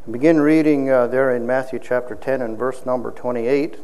Begin reading there in Matthew chapter 10 and verse number 28.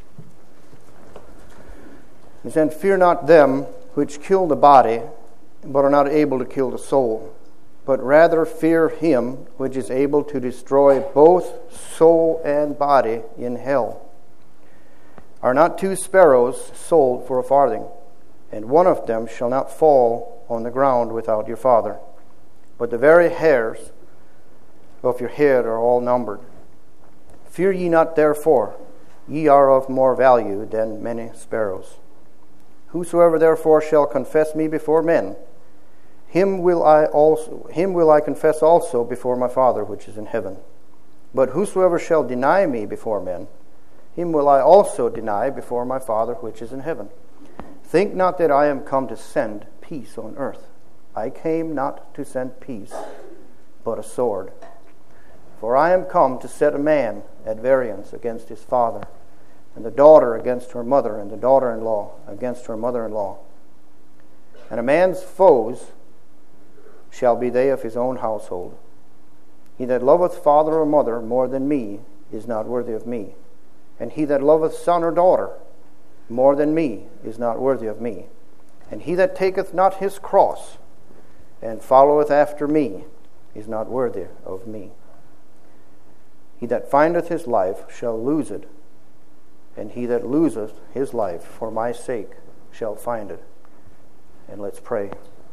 He said, "Fear not them which kill the body, but are not able to kill the soul, but rather fear him which is able to destroy both soul and body in hell. Are not 2 sparrows sold for a farthing, and one of them shall not fall on the ground without your Father? But the very hairs of your head are all numbered. Fear ye not therefore, ye are of more value than many sparrows. Whosoever therefore shall confess me before men, him will I confess also before my Father which is in heaven. But whosoever shall deny me before men, him will I also deny before my Father which is in heaven. Think not that I am come to send peace on earth. I came not to send peace, but a sword. For I am come to set a man at variance against his father, and the daughter against her mother, and the daughter-in-law against her mother-in-law. And a man's foes shall be they of his own household. He that loveth father or mother more than me is not worthy of me. And he that loveth son or daughter more than me is not worthy of me. And he that taketh not his cross and followeth after me is not worthy of me. He that findeth his life shall lose it, and he that loseth his life for my sake shall find it." And let's pray.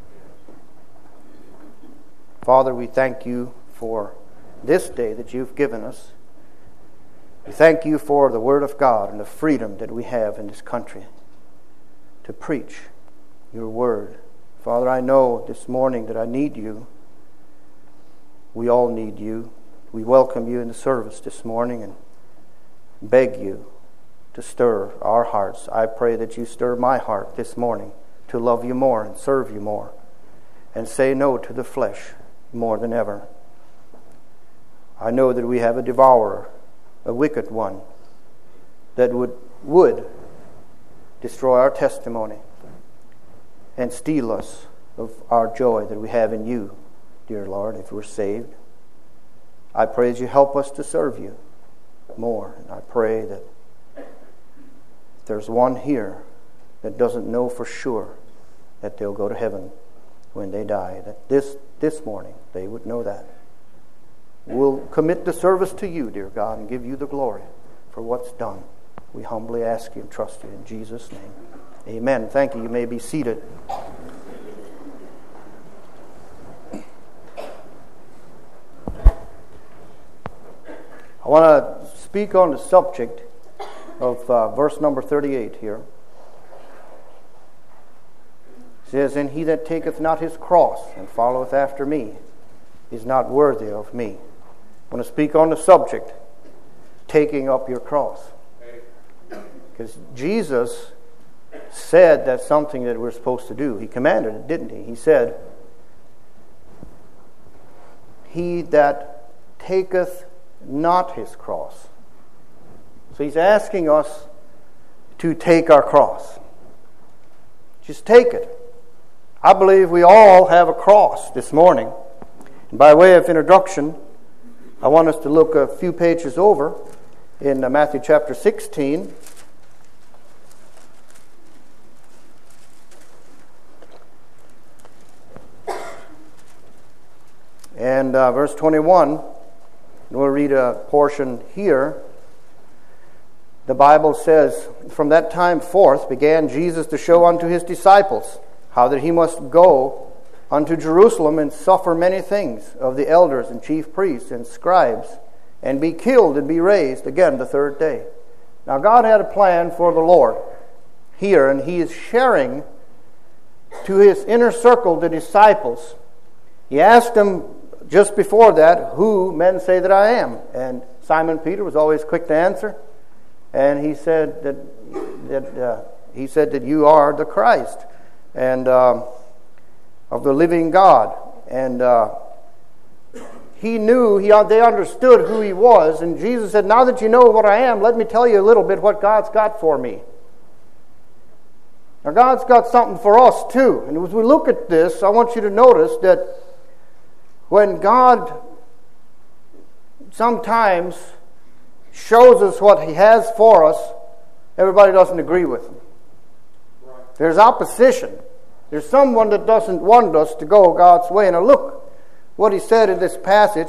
Father, we thank you for this day that you've given us. We thank you for the Word of God and the freedom that we have in this country to preach your Word. Father, I know this morning that I need you. We all need you. We welcome you in the service this morning and beg you to stir our hearts. I pray that you stir my heart this morning to love you more and serve you more and say no to the flesh more than ever. I know that we have a devourer, a wicked one, that would destroy our testimony and steal us of our joy that we have in you, dear Lord, if we're saved. I pray that you help us to serve you more. And I pray that if there's one here that doesn't know for sure that they'll go to heaven when they die, that this morning they would know that. We'll commit the service to you, dear God, and give you the glory for what's done. We humbly ask you and trust you in Jesus' name. Amen. Thank you. You may be seated. I want to speak on the subject of verse number 38 here. It says, "And he that taketh not his cross and followeth after me is not worthy of me." I want to speak on the subject, taking up your cross. Because Jesus said that's something that we're supposed to do. He commanded it, didn't he? He said, "He that taketh not his cross." So he's asking us to take our cross. Just take it. I believe we all have a cross this morning. And by way of introduction, I want us to look a few pages over in Matthew chapter 16. And verse 21. We'll read a portion here. The Bible says, "From that time forth began Jesus to show unto his disciples how that he must go unto Jerusalem and suffer many things of the elders and chief priests and scribes, and be killed and be raised again the third day." Now God had a plan for the Lord here, and he is sharing to his inner circle, the disciples. He asked them just before that, "Who men say that I am?" And Simon Peter was always quick to answer, and he said that you are the Christ and of the living God. And they understood who he was, and Jesus said, "Now that you know what I am, let me tell you a little bit what God's got for me." Now God's got something for us too, and as we look at this, I want you to notice that when God sometimes shows us what He has for us, everybody doesn't agree with Him. Right. There's opposition. There's someone that doesn't want us to go God's way. Now look what He said in this passage.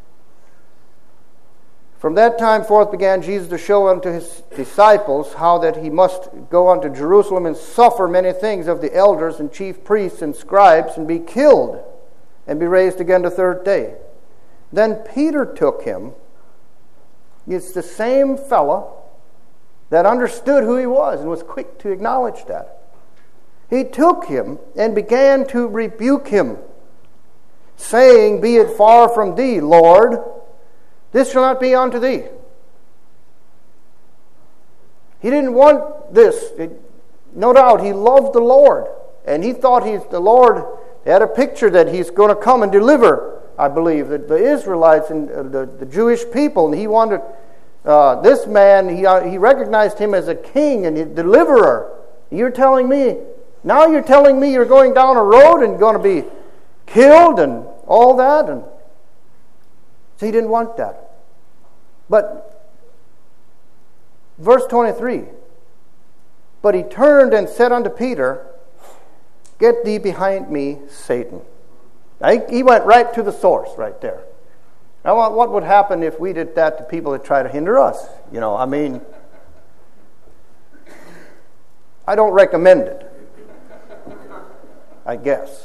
From that time forth began Jesus to show unto His disciples how that He must go unto Jerusalem and suffer many things of the elders and chief priests and scribes, and be killed, and be raised again the third day. Then Peter took Him. It's the same fellow that understood who He was and was quick to acknowledge that. He took Him and began to rebuke Him, saying, Be it far from thee, Lord, this shall not be unto thee. He didn't want this. No doubt he loved the Lord, and he thought the Lord had a picture that He's going to come and deliver, I believe, the Israelites and the Jewish people. And he wanted this man, he recognized him as a king and a deliverer. You're telling me you're going down a road and going to be killed and all that? And so he didn't want that. But verse 23, But He turned and said unto Peter, Get thee behind me, Satan. Now, he went right to the source right there. Now, what would happen if we did that to people that try to hinder us? I don't recommend it, I guess.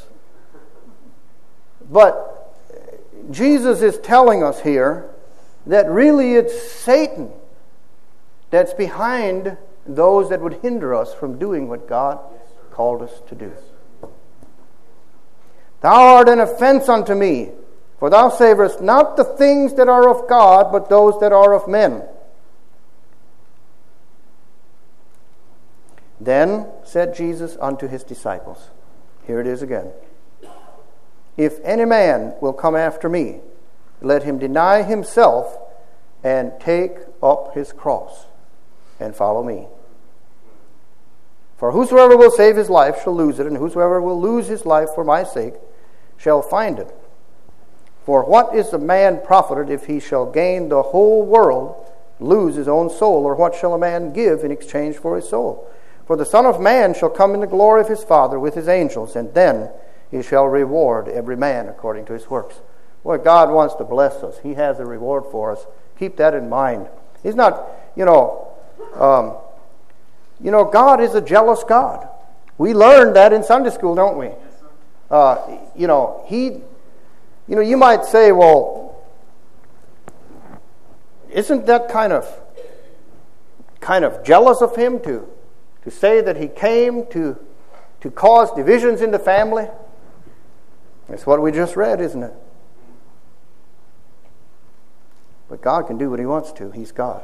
But Jesus is telling us here that really it's Satan that's behind those that would hinder us from doing what God called us to do. Thou art an offense unto me, for thou savorest not the things that are of God, but those that are of men. Then said Jesus unto His disciples, here it is again, If any man will come after me, let him deny himself and take up his cross and follow me. For whosoever will save his life shall lose it, and whosoever will lose his life for my sake shall find it. For what is a man profited if he shall gain the whole world, lose his own soul? Or what shall a man give in exchange for his soul? For the Son of Man shall come in the glory of his Father with his angels, and then He shall reward every man according to his works. Boy, God wants to bless us. He has a reward for us. Keep that in mind. He's not, God is a jealous God. We learned that in Sunday school, don't we? You might say, well, isn't that kind of jealous of Him to say that He came to cause divisions in the family? That's what we just read, isn't it? But God can do what He wants to. He's God.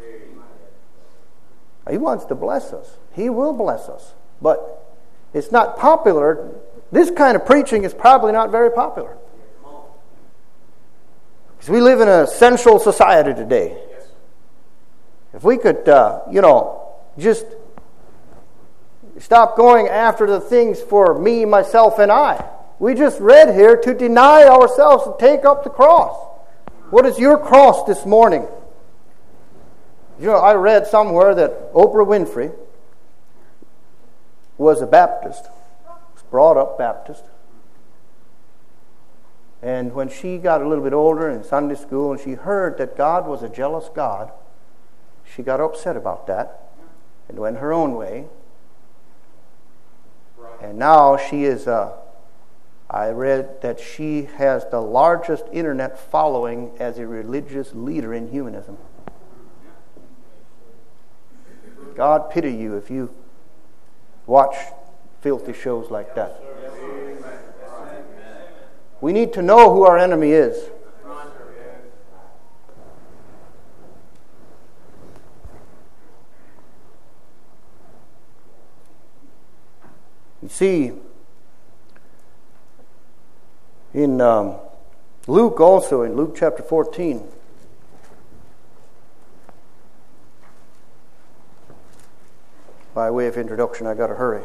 He wants to bless us. He will bless us. But it's not popular. This kind of preaching is probably not very popular. Because we live in a sensual society today. If we could, just stop going after the things for me, myself, and I. We just read here to deny ourselves and take up the cross. What is your cross this morning? I read somewhere that Oprah Winfrey was a Baptist, was brought up Baptist. And when she got a little bit older in Sunday school and she heard that God was a jealous God, she got upset about that and went her own way. And now she is, I read that she has the largest internet following as a religious leader in humanism. God pity you if you watch filthy shows like that. We need to know who our enemy is. You see, in Luke also, in Luke chapter 14, by way of introduction, I got to hurry.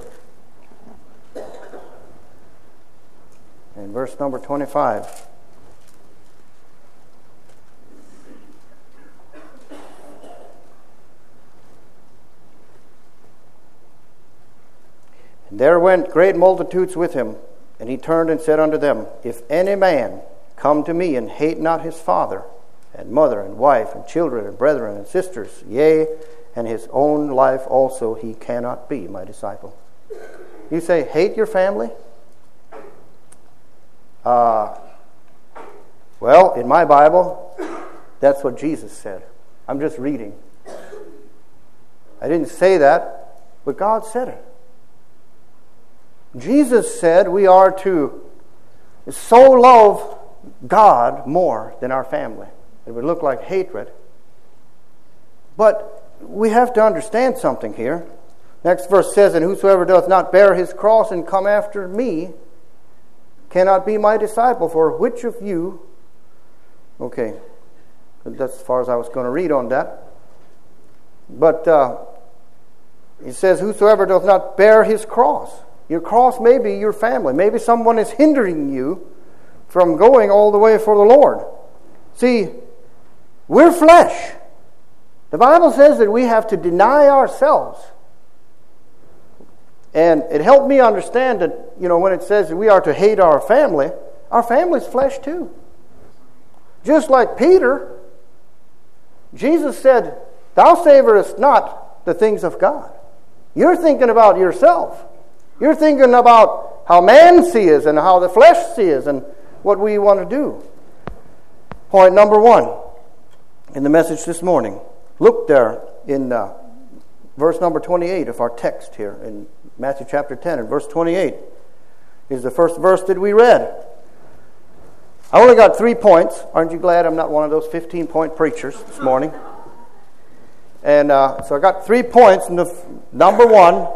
In verse number 25, There went great multitudes with him, and he turned and said unto them, If any man come to me and hate not his father, and mother, and wife, and children, and brethren, and sisters, yea, and his own life also, he cannot be my disciple. You say, hate your family? Well, in my Bible, that's what Jesus said. I'm just reading. I didn't say that, but God said it. Jesus said we are to so love God more than our family. It would look like hatred. But we have to understand something here. Next verse says, And whosoever doth not bear his cross and come after me cannot be my disciple. For which of you... Okay, that's as far as I was going to read on that. But it says, Whosoever doth not bear his cross. Your cross may be your family. Maybe someone is hindering you from going all the way for the Lord. See, we're flesh. The Bible says that we have to deny ourselves. And it helped me understand that, when it says that we are to hate our family's flesh too. Just like Peter, Jesus said, Thou savorest not the things of God. You're thinking about yourself. You're thinking about how man sees and how the flesh sees and what we want to do. Point number 1 in the message this morning. Look there in verse number 28 of our text here in Matthew chapter 10 and verse 28 is the first verse that we read. I only got 3 points. Aren't you glad I'm not one of those 15-point preachers this morning? And so I got 3 points. And number 1,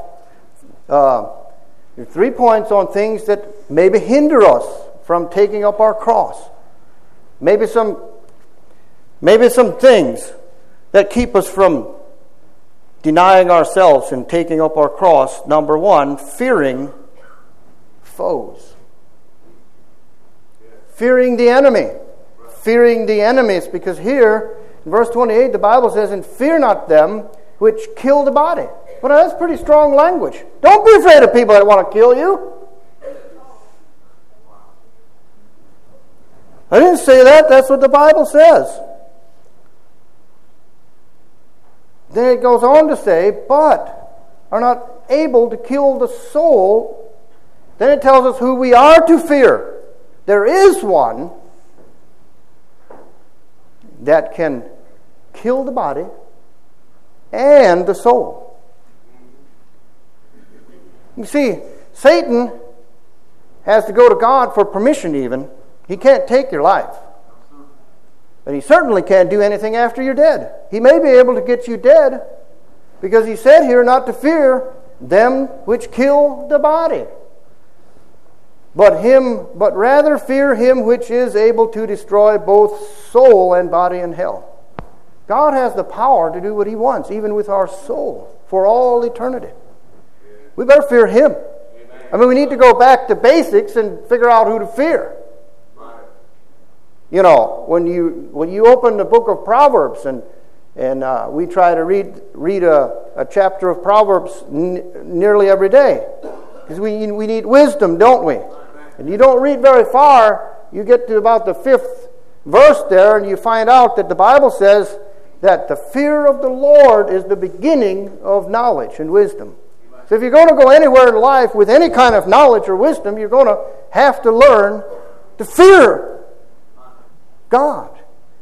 3 points on things that maybe hinder us from taking up our cross. Maybe some things that keep us from denying ourselves and taking up our cross. Number 1, fearing foes. Fearing the enemy. Fearing the enemies. Because here, in verse 28, the Bible says, And fear not them which kill the body. Well, that's pretty strong language. Don't be afraid of people that want to kill you. I didn't say that. That's what the Bible says. Then it goes on to say, but are not able to kill the soul. Then it tells us who we are to fear. There is one that can kill the body and the soul. You see, Satan has to go to God for permission even. He can't take your life. But he certainly can't do anything after you're dead. He may be able to get you dead because he said here not to fear them which kill the body. But rather fear him which is able to destroy both soul and body in hell. God has the power to do what he wants, even with our soul, for all eternity. We better fear him. I mean, we need to go back to basics and figure out who to fear. When you open the book of Proverbs and we try to read a chapter of Proverbs nearly every day, because we need wisdom, don't we? And you don't read very far, you get to about the 5th verse there, and you find out that the Bible says that the fear of the Lord is the beginning of knowledge and wisdom. So if you're going to go anywhere in life with any kind of knowledge or wisdom, you're going to have to learn to fear God.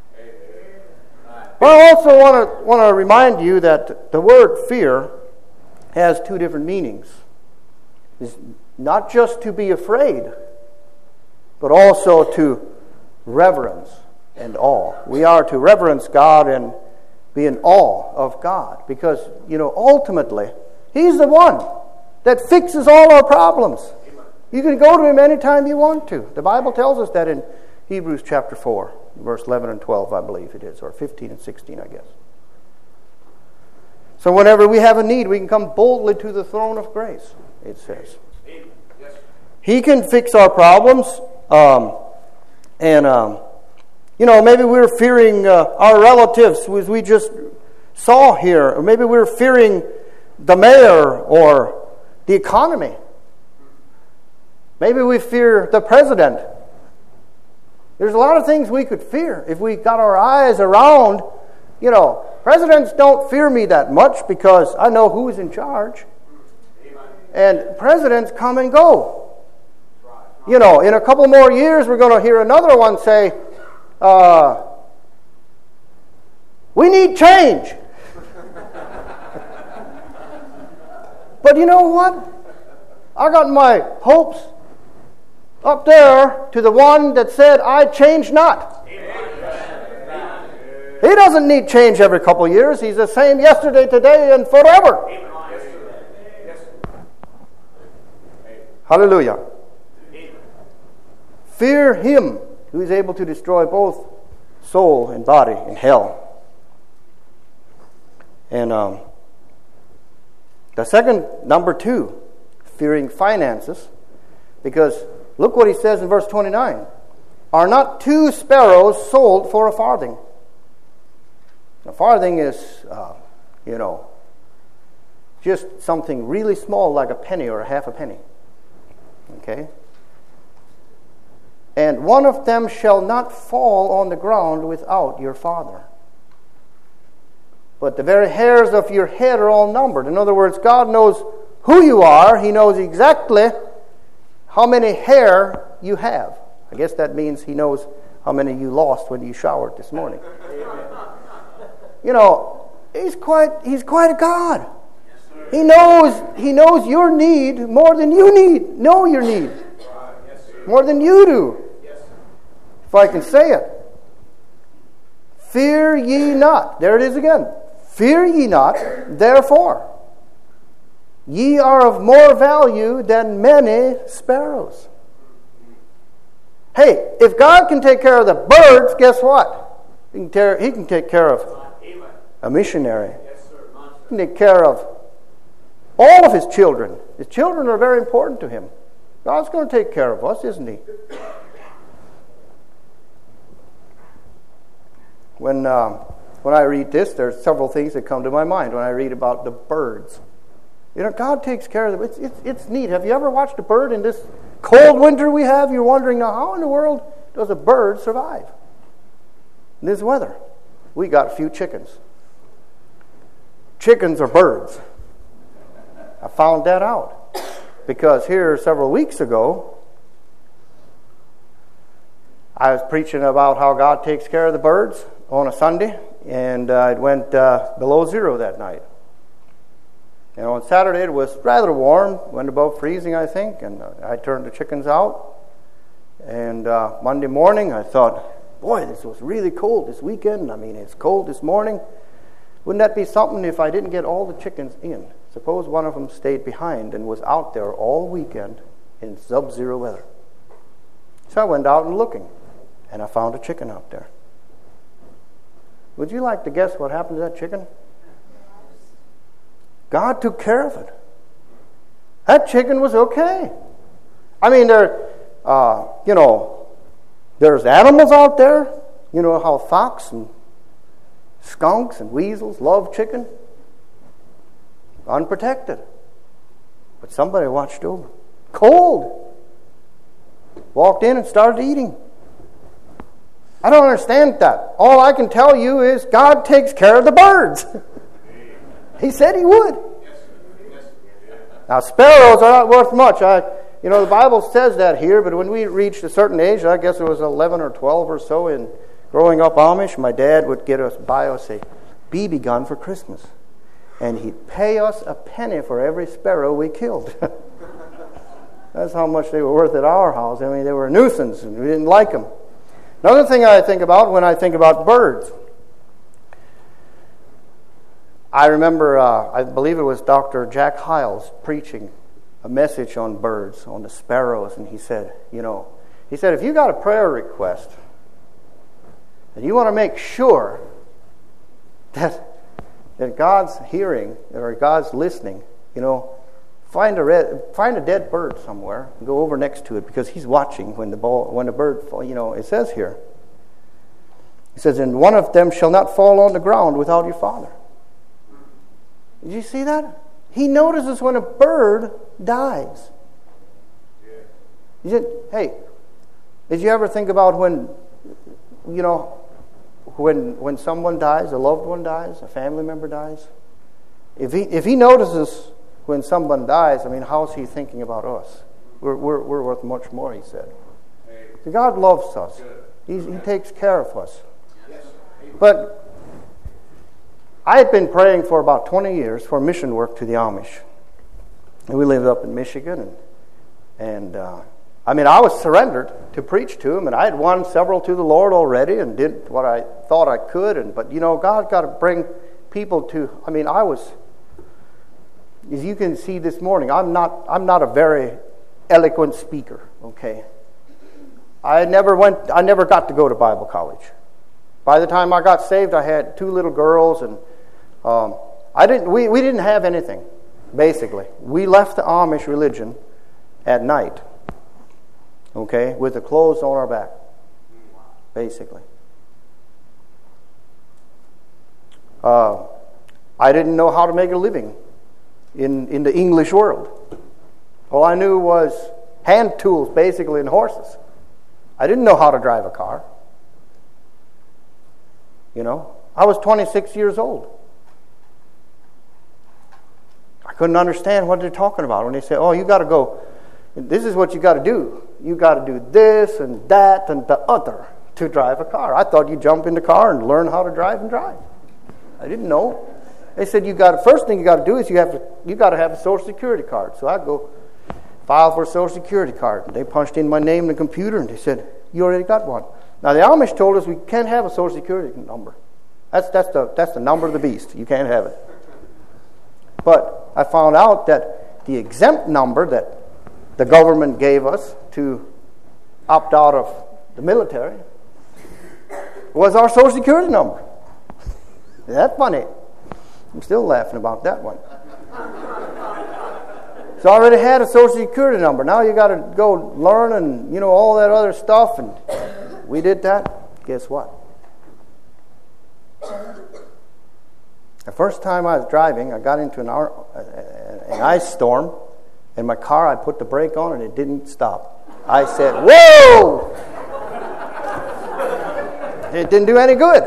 But I also want to remind you that the word fear has 2 different meanings. It's not just to be afraid, but also to reverence and awe. We are to reverence God and be in awe of God because, ultimately, he's the one that fixes all our problems. You can go to him anytime you want to. The Bible tells us that in Hebrews chapter 4, verse 11 and 12, I believe it is, or 15 and 16, I guess. So whenever we have a need, we can come boldly to the throne of grace, it says. He can fix our problems, maybe we're fearing our relatives, as we just saw here, or maybe we're fearing the mayor or the economy. Maybe we fear the president. There's a lot of things we could fear if we got our eyes around, presidents don't fear me that much because I know who's in charge. And presidents come and go. In a couple more years, we're going to hear another one say, we need change. But you know what? I got my hopes up there to the one that said, I change not. Amen. He doesn't need change every couple of years. He's the same yesterday, today, and forever. Amen. Hallelujah. Amen. Fear him who is able to destroy both soul and body in hell. And the second, number 2, fearing finances, because look what he says in verse 29. Are not 2 sparrows sold for a farthing? A farthing is, just something really small like a penny or a half a penny. Okay? And one of them shall not fall on the ground without your Father. But the very hairs of your head are all numbered. In other words, God knows who you are. He knows exactly how many hair you have. I guess that means he knows how many you lost when you showered this morning. He's quite a God. He knows your need more than you know your need. More than you do. If I can say it. Fear ye not. There it is again. Fear ye not, therefore. Ye are of more value than many sparrows. Hey, if God can take care of the birds, guess what? He can take care of a missionary. He can take care of all of his children. His children are very important to him. God's going to take care of us, isn't he? When I read this, there's several things that come to my mind when I read about the birds. God takes care of them. It's neat. Have you ever watched a bird in this cold winter we have? You're wondering, now, how in the world does a bird survive in this weather? We got a few chickens. Chickens are birds. I found that out because here several weeks ago, I was preaching about how God takes care of the birds on a Sunday, and it went below zero that night. And on Saturday it was rather warm, went above freezing, I think, and I turned the chickens out. And Monday morning I thought, boy, this was really cold this weekend. I mean, it's cold this morning. Wouldn't that be something if I didn't get all the chickens in? Suppose one of them stayed behind and was out there all weekend in sub-zero weather. So I went out and looking, and I found a chicken out there. Would you like to guess what happened to that chicken? God took care of it. That chicken was okay. I mean, there's animals out there. You know how fox and skunks and weasels love chicken? Unprotected. But somebody watched over. Cold. Walked in and started eating. I don't understand that. All I can tell you is God takes care of the birds. He said he would. Now, sparrows are not worth much. The Bible says that here, but when we reached a certain age, I guess it was 11 or 12 or so, in growing up Amish, my dad would buy us a BB gun for Christmas. And he'd pay us a penny for every sparrow we killed. That's how much they were worth at our house. I mean, they were a nuisance, and we didn't like them. Another thing I think about when I think about birds, I remember, I believe it was Dr. Jack Hiles preaching a message on birds, on the sparrows, and he said, if you got a prayer request and you want to make sure that God's hearing or God's listening, find a dead bird somewhere and go over next to it, because he's watching when the bird it says here. It says, and one of them shall not fall on the ground without your Father. Did you see that? He notices when a bird dies. Hey, did you ever think about when someone dies, a loved one dies, a family member dies? If he notices when someone dies, how's he thinking about us? We're worth much more, he said. God loves us. He takes care of us. But I had been praying for about 20 years for mission work to the Amish. And we lived up in Michigan. And I was surrendered to preach to them. And I had won several to the Lord already and did what I thought I could. But God got to bring people to... as you can see this morning, I'm not a very eloquent speaker, okay? I never got to go to Bible college. By the time I got saved, I had 2 little girls, and we didn't have anything, basically. We left the Amish religion at night, okay, with the clothes on our back, basically. I didn't know how to make a living in the English world. All I knew was hand tools, basically, and horses. I didn't know how to drive a car. I was 26 years old. I couldn't understand what they're talking about when they say, oh, you got to go, this is what you got to do. You got to do this and that and the other to drive a car. I thought you jump in the car and learn how to drive and drive. I didn't know. They said, first thing you got to do is you got to have a Social Security card. So I go file for a Social Security card. And they punched in my name in the computer and they said, you already got one. Now the Amish told us we can't have a Social Security number. That's the number of the beast. You can't have it. But I found out that the exempt number that the government gave us to opt out of the military was our Social Security number. Isn't that funny? I'm still laughing about that one. So I already had a Social Security number. Now you got to go learn and all that other stuff. And we did that. Guess what? The first time I was driving, I got into an ice storm. In my car, I put the brake on and it didn't stop. I said, whoa! It didn't do any good.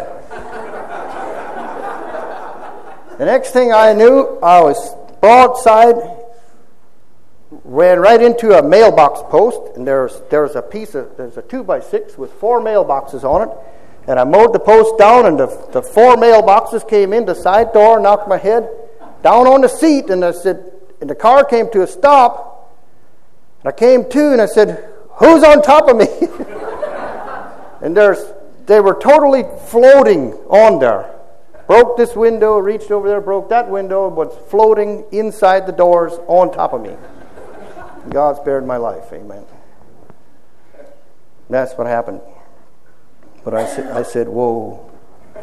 The next thing I knew, I was broadside, ran right into a mailbox post, and there's a 2x6 with 4 mailboxes on it, and I mowed the post down, and the 4 mailboxes came in the side door, knocked my head down on the seat, and the car came to a stop, and I came to, and I said, who's on top of me? And they were totally floating on there. Broke this window, reached over there, broke that window, was floating inside the doors on top of me. God spared my life, amen. That's what happened. But I said, whoa.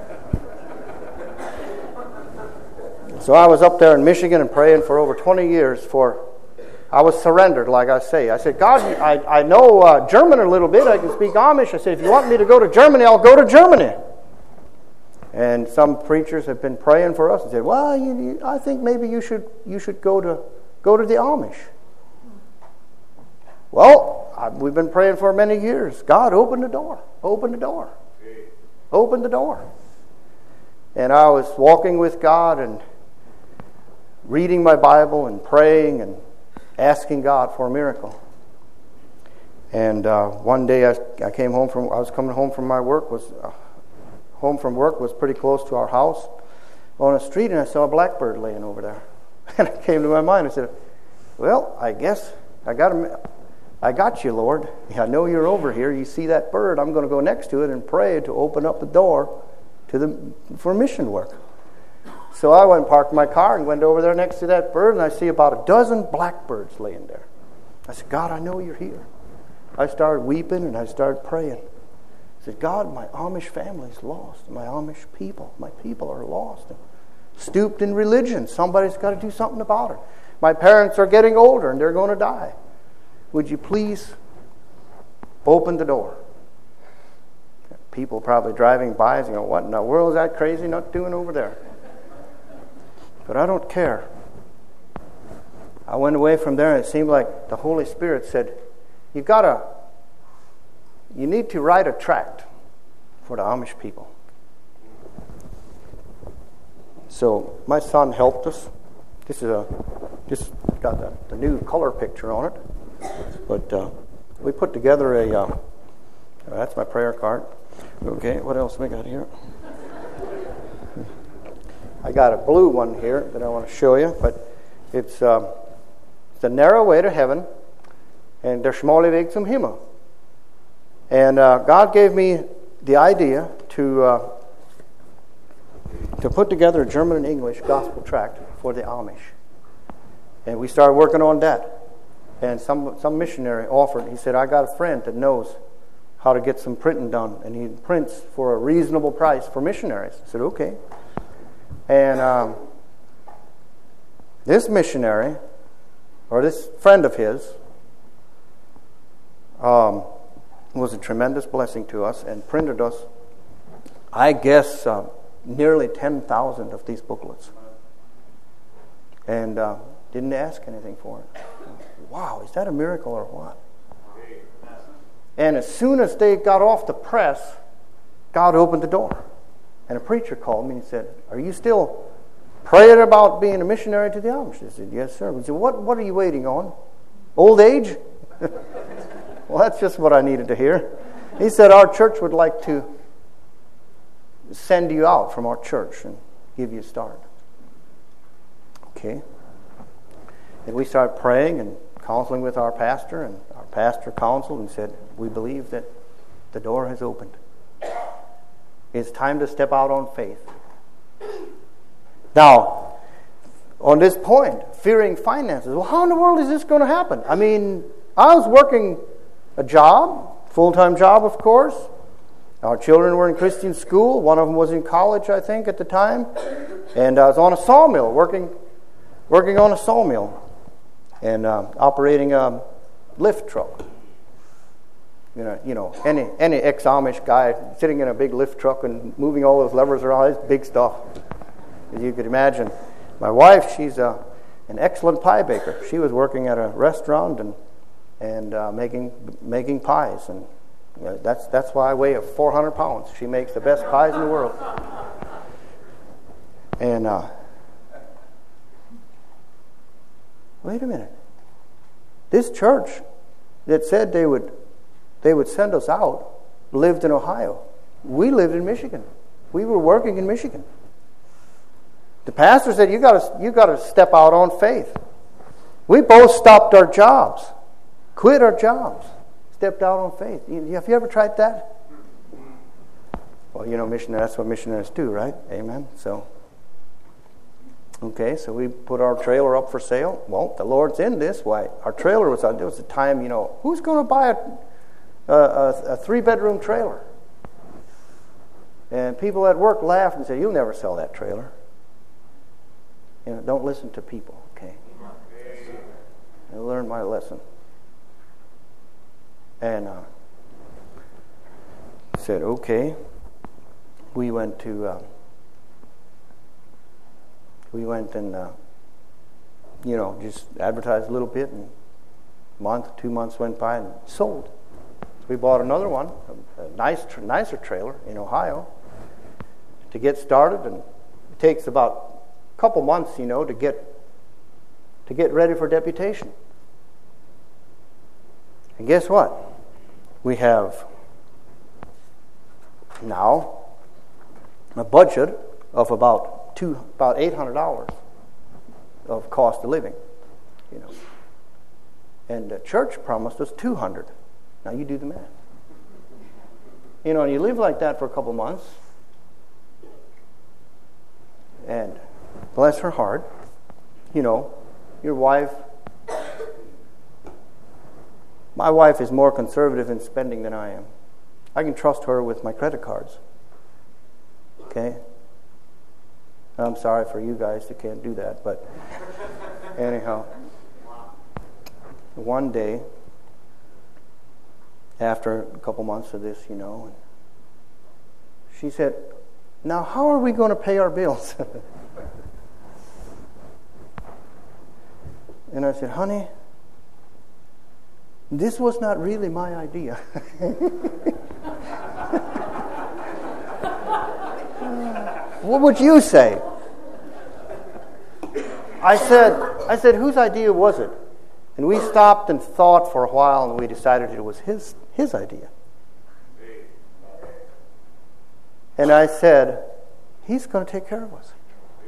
So I was up there in Michigan and praying for over 20 years I was surrendered, like I say. I said, God, I know German a little bit. I can speak Amish. I said, if you want me to go to Germany, I'll go to Germany. And some preachers have been praying for us and said, well, I think maybe you should go to the Amish. Well, we've been praying for many years. God, open the door. Open the door. Open the door. And I was walking with God and reading my Bible and praying and asking God for a miracle. And one day I was coming home from my work, home from work was pretty close to our house on a street, and I saw a blackbird laying over there. And it came to my mind. I said, well, I guess I got you, Lord. I know you're over here. You see that bird. I'm going to go next to it and pray to open up the door for mission work. So I went and parked my car and went over there next to that bird, and I see about 12 blackbirds laying there. I said, God, I know you're here. I started weeping and I started praying. I said, God, my Amish family's lost. My Amish people, my people are lost. Stooped in religion. Somebody's got to do something about it. My parents are getting older and they're going to die. Would you please open the door? People probably driving by and going, what in the world is that crazy nut doing over there? But I don't care. I went away from there and it seemed like the Holy Spirit said, you need to write a tract for the Amish people. So my son helped us. This got the new color picture on it. But we put together that's my prayer card. Okay, what else we got here? I got a blue one here that I want to show you, but it's the narrow way to heaven, and der schmale Weg zum Himmel. And God gave me the idea to put together a German and English gospel tract for the Amish. And we started working on that. And some missionary offered. He said, I got a friend that knows how to get some printing done. And he prints for a reasonable price for missionaries. I said, okay. And this missionary, or this friend of his, was a tremendous blessing to us and printed us, I guess, nearly 10,000 of these booklets. And didn't ask anything for it. Wow, is that a miracle or what? And as soon as they got off the press, God opened the door. And a preacher called me and said, are you still praying about being a missionary to the Amish? I said, yes, sir. We said, what are you waiting on? Old age? Well, that's just what I needed to hear. He said, our church would like to send you out from our church and give you a start. Okay. And we started praying and counseling with our pastor, and our pastor counseled and said, we believe that the door has opened. It's time to step out on faith. Now, on this point, fearing finances. Well, how in the world is this going to happen? I mean, I was working a job, full-time job, of course. Our children were in Christian school. One of them was in college, I think, at the time. And I was on a sawmill, working on a sawmill and operating a lift truck. You know, any ex-Amish guy sitting in a big lift truck and moving all those levers around, it's big stuff. As you could imagine. My wife, she's an excellent pie baker. She was working at a restaurant and making pies, and that's why I weigh 400 pounds. She makes the best pies in the world. And wait a minute. This church that said they would send us out lived in Ohio. We lived in Michigan. We were working in Michigan. The pastor said, you got to step out on faith. We both stopped our jobs, quit our jobs, stepped out on faith. Have you ever tried that? Well, missionary, that's what missionaries do, right? Amen. So, okay, so we put our trailer up for sale. Well, the Lord's in this. Why? Our trailer was out. There was a time, who's going to buy a 3-bedroom trailer? And people at work laughed and said, you'll never sell that trailer. Don't listen to people, okay? I learned my lesson. And said, okay. We went and, 2 advertised a little bit, and 2 months went by and sold. So we bought another one, a nicer trailer in Ohio, to get started, and it takes about a couple months, to get ready for deputation. And guess what? We have now a budget of about $800 of cost of living, and the church promised us $200. Now you do the math. And you live like that for a couple months, and bless her heart, your wife. My wife is more conservative in spending than I am. I can trust her with my credit cards. Okay? I'm sorry for you guys that can't do that, but anyhow. One day, after a couple months of this, she said, now how are we going to pay our bills? And I said, honey, This was not really my idea. What would you say? I said, whose idea was it? And we stopped and thought for a while, and we decided it was his idea. And I said, he's going to take care of us.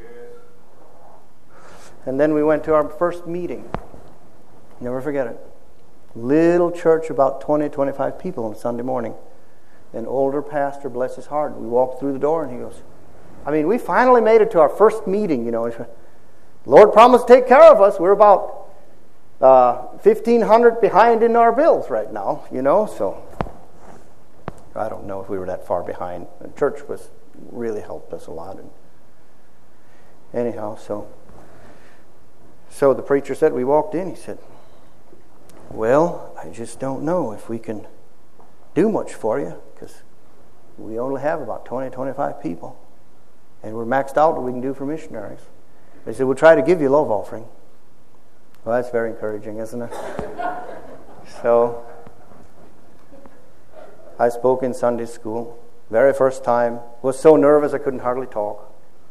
And then we went to our first meeting. Never forget it. Little church, about 20, 25 people on Sunday morning. An older pastor, bless his heart. We walked through the door and he goes, we finally made it to our first meeting, Lord promised to take care of us. We're about $1,500 behind in our bills right now, so I don't know if we were that far behind. The church really helped us a lot. And anyhow, so the preacher said, we walked in, he said, well, I just don't know if we can do much for you because we only have about 20, 25 people. And we're maxed out what we can do for missionaries. They said, we'll try to give you a love offering. Well, that's very encouraging, isn't it? So, I spoke in Sunday school. Very first time. Was so nervous I couldn't hardly talk.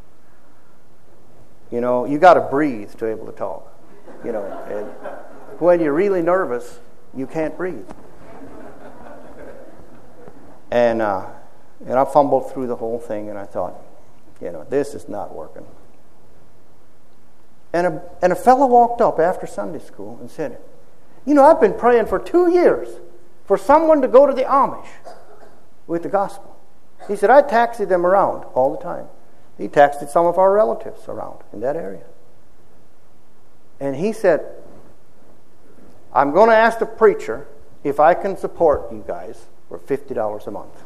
You got to breathe to be able to talk. And when you're really nervous, you can't breathe. And I fumbled through the whole thing, and I thought, this is not working. And a fellow walked up after Sunday school and said, I've been praying for 2 years for someone to go to the Amish with the gospel. He said, I taxied them around all the time. He taxied some of our relatives around in that area. And he said, I'm going to ask the preacher if I can support you guys for $50 a month.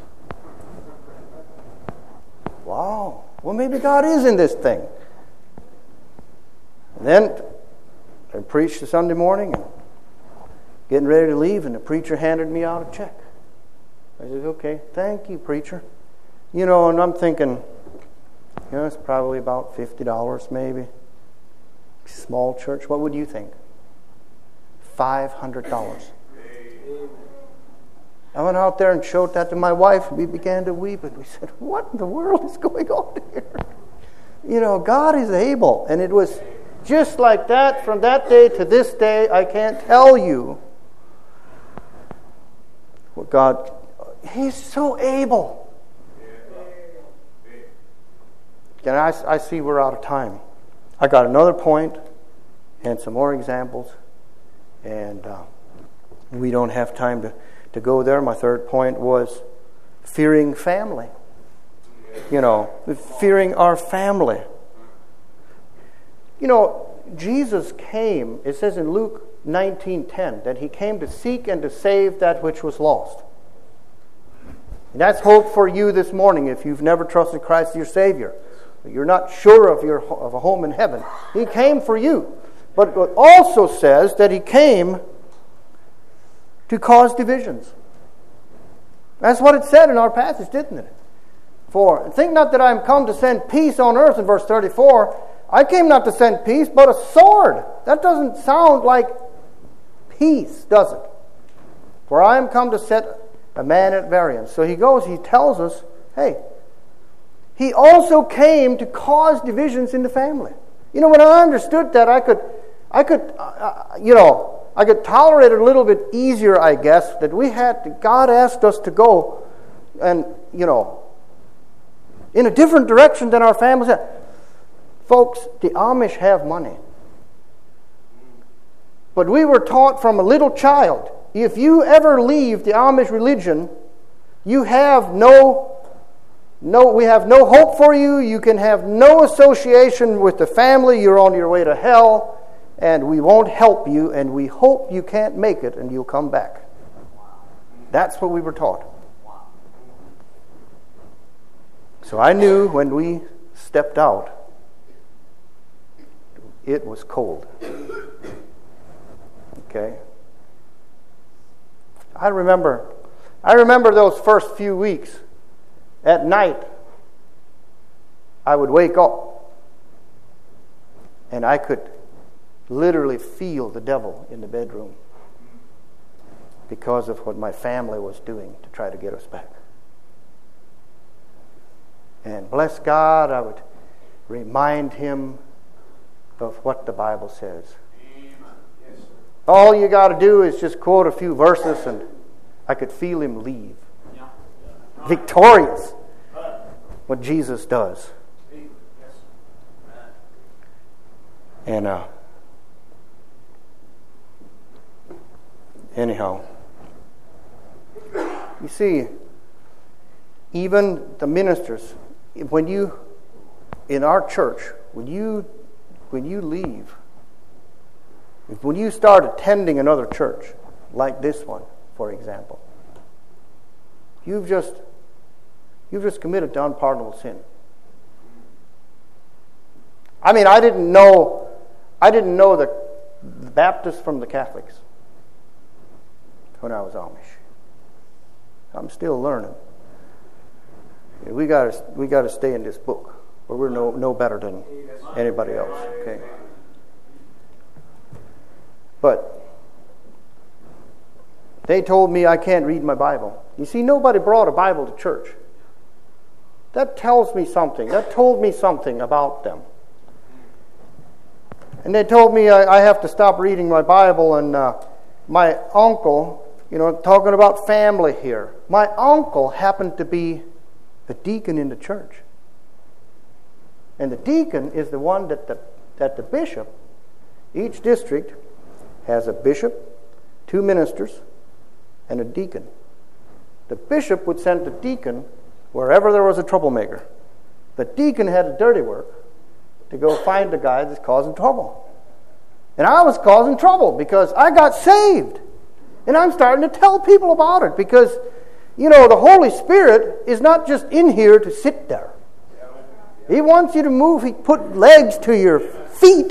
Wow. Well, maybe God is in this thing. And then I preached the Sunday morning and getting ready to leave, and the preacher handed me out a check. I said, okay, thank you, preacher. And I'm thinking, it's probably about $50 maybe. Small church, what would you think? $500. I went out there and showed that to my wife, and we began to weep, and we said, what in the world is going on here? God is able. And it was just like that from that day to this day. I can't tell you what God, He's so able. And I see we're out of time. I got another point and some more examples, and we don't have time to go there. My third point was fearing family. Fearing our family. Jesus came, it says in Luke 19:10, that He came to seek and to save that which was lost. And that's hope for you this morning if you've never trusted Christ as your Savior. You're not sure of a home in heaven. He came for you. But it also says that He came to cause divisions. That's what it said in our passage, didn't it? For think not that I am come to send peace on earth, in verse 34. I came not to send peace, but a sword. That doesn't sound like peace, does it? For I am come to set a man at variance. So he tells us, hey, He also came to cause divisions in the family. When I understood that, I could tolerate it a little bit easier, I guess, that God asked us to go and, in a different direction than our families have. Folks, the Amish have money. But we were taught from a little child, if you ever leave the Amish religion, we have no hope for you. You can have no association with the family. You're on your way to hell, and we won't help you, and we hope you can't make it and you'll come back. That's what we were taught. So I knew when we stepped out, it was cold. Okay? I remember those first few weeks. At night, I would wake up and I could literally feel the devil in the bedroom. because of what my family was doing to try to get us back. And bless God, I would remind him of what the Bible says. All you got to do is just quote a few verses and I could feel him leave. Victorious. What Jesus does. And anyhow, you see, even the ministers, in our church, when you leave, when you start attending another church, like this one, for example, you've just committed to unpardonable sin. I mean, I didn't know the Baptists from the Catholics when I was Amish. I'm still learning. We got to stay in this book, or we're no better than anybody else. Okay. But they told me I can't read my Bible. You see, nobody brought a Bible to church. That tells me something. That told me something about them. And they told me I have to stop reading my Bible. And my uncle, talking about family here, my uncle happened to be a deacon in the church. And the deacon is the one that the bishop, each district has a bishop, 2 ministers, and a deacon. The bishop would send the deacon wherever there was a troublemaker. The deacon had the dirty work to go find the guy that's causing trouble. And I was causing trouble because I got saved. And I'm starting to tell people about it because, the Holy Spirit is not just in here to sit there. He wants you to move. He put legs to your feet,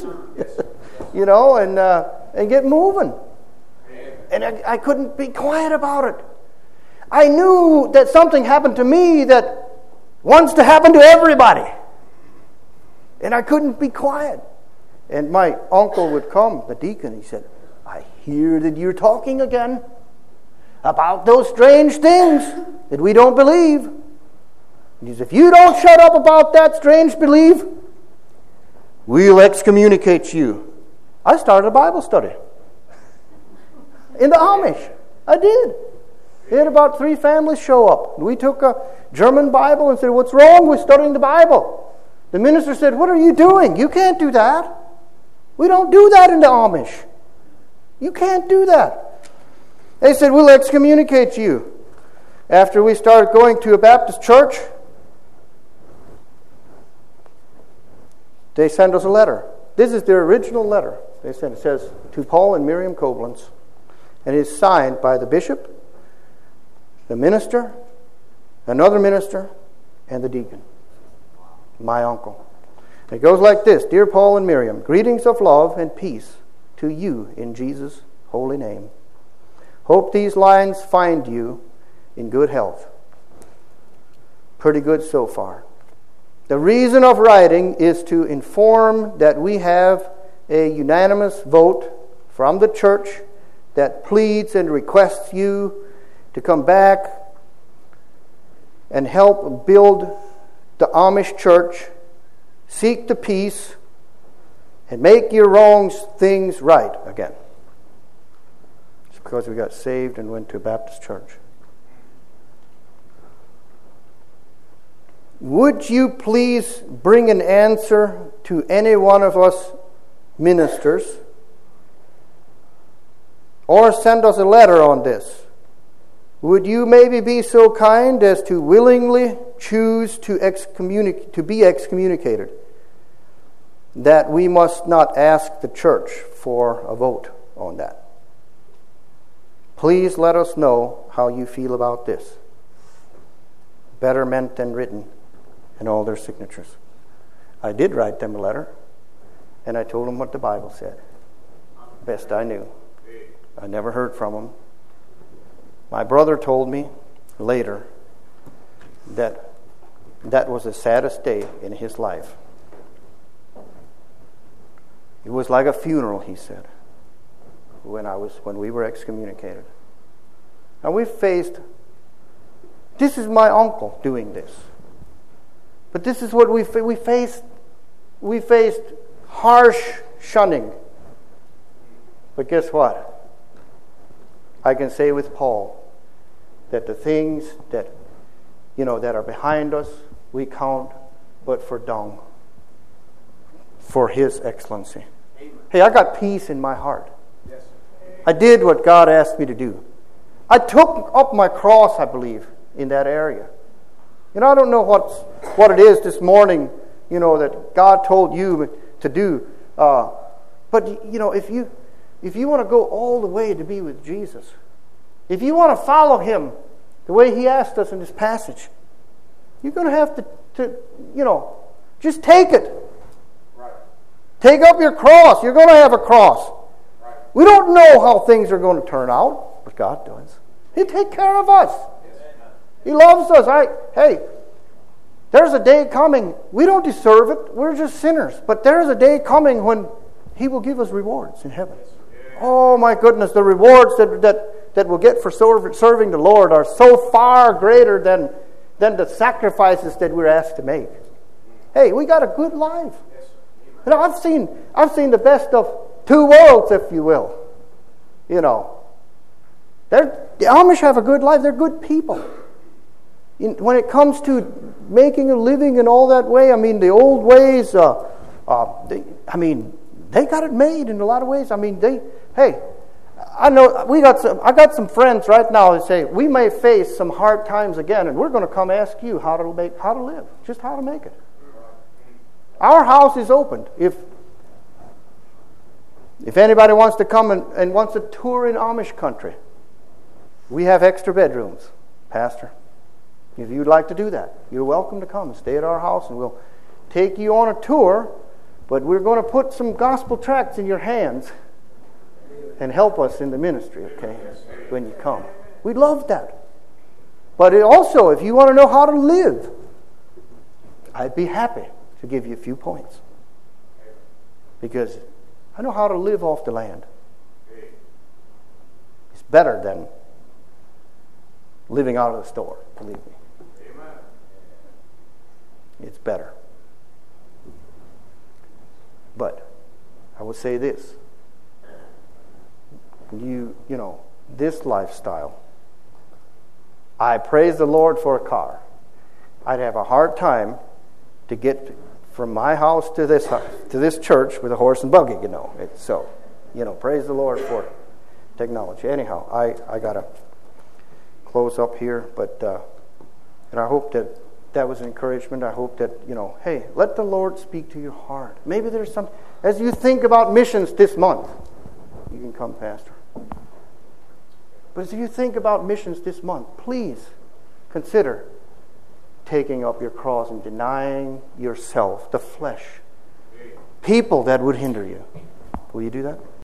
and get moving. And I couldn't be quiet about it. I knew that something happened to me that wants to happen to everybody. And I couldn't be quiet. And my uncle would come, the deacon, he said, I hear that you're talking again about those strange things that we don't believe. And he said, if you don't shut up about that strange belief, we'll excommunicate you. I started a Bible study in the Amish. I did. We had about 3 families show up. We took a German Bible and said, what's wrong with studying the Bible? The minister said, what are you doing? You can't do that. We don't do that in the Amish. You can't do that. They said, we'll excommunicate you. After we started going to a Baptist church, they sent us a letter. This is their original letter. They sent, it says, to Paul and Miriam Koblenz, and it is signed by the bishop, the minister, another minister, and the deacon. My uncle. It goes like this. Dear Paul and Miriam, greetings of love and peace to you in Jesus' holy name. Hope these lines find you in good health. Pretty good so far. The reason of writing is to inform that we have a unanimous vote from the church that pleads and requests you to come back and help build the Amish church, seek the peace, and make your wrong things right again. It's because we got saved and went to a Baptist church. Would you please bring an answer to any one of us ministers, or send us a letter on this? Would you maybe be so kind as to willingly choose to be excommunicated, that we must not ask the church for a vote on that? Please let us know how you feel about this. Better meant than written, and all their signatures. I did write them a letter, and I told them what the Bible said. Best I knew. I never heard from them. My brother told me later that was the saddest day in his life. It was like a funeral, he said, when we were excommunicated. Now this is my uncle doing this. But this is what we faced. We faced harsh shunning. But guess what? I can say with Paul that the things that that are behind us, we count but for dung, for His excellency. Amen. Hey, I got peace in my heart. Yes. I did what God asked me to do. I took up my cross, I believe, in that area. I don't know what it is this morning, that God told you to do. But if you want to go all the way to be with Jesus, if you want to follow Him the way He asked us in this passage, you're going to have to just take it. Right. Take up your cross. You're going to have a cross. Right. We don't know how things are going to turn out, but God does. He'll take care of us. Yes. He loves us. Hey, there's a day coming. We don't deserve it. We're just sinners. But there's a day coming when He will give us rewards in heaven. Oh my goodness, the rewards that we'll get for serving the Lord are so far greater than the sacrifices that we're asked to make. Hey, we got a good life. I've seen the best of two worlds, if you will. The Amish have a good life. They're good people. When it comes to making a living in all that way, the old ways, they got it made in a lot of ways. I know I got some friends right now that say we may face some hard times again, and we're going to come ask you how to live, just how to make it. Our house is opened. If anybody wants to come and wants a tour in Amish country, we have extra bedrooms, Pastor. If you'd like to do that, you're welcome to come and stay at our house, and we'll take you on a tour. But we're going to put some gospel tracts in your hands and help us in the ministry, okay, when you come. We'd love that. But also, if you want to know how to live, I'd be happy to give you a few points. Because I know how to live off the land. It's better than living out of the store, believe me. It's better. But I will say this. This lifestyle, I praise the Lord for a car. I'd have a hard time to get from my house to this church with a horse and buggy, praise the Lord for technology. Anyhow, I got to close up here, but and I hope that was an encouragement. I hope that, hey, let the Lord speak to your heart. Maybe there's some, as you think about missions this month, you can come, Pastor. But as you think about missions this month, please consider taking up your cross and denying yourself, the flesh, people that would hinder you. Will you do that?